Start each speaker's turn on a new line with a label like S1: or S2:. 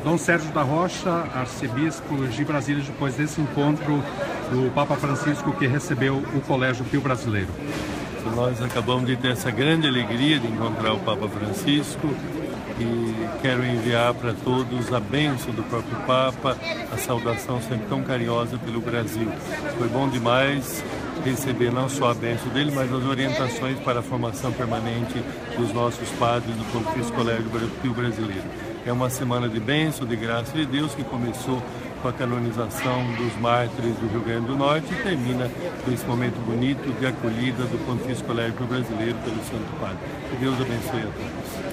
S1: Dom Sérgio da Rocha, arcebispo de Brasília, depois desse encontro do Papa Francisco que recebeu o Colégio Pio Brasileiro.
S2: Nós acabamos de ter essa grande alegria de encontrar o Papa Francisco e quero enviar para todos a bênção do próprio Papa, a saudação sempre tão carinhosa pelo Brasil. Foi bom demais receber não só a bênção dele, mas as orientações para a formação permanente dos nossos padres do Pontifício Colégio Pio Brasileiro. É uma semana de bênção, de graça de Deus, que começou com a canonização dos mártires do Rio Grande do Norte e termina com esse momento bonito de acolhida do Pontifício Colégio Brasileiro pelo Santo Padre. Que Deus abençoe a todos.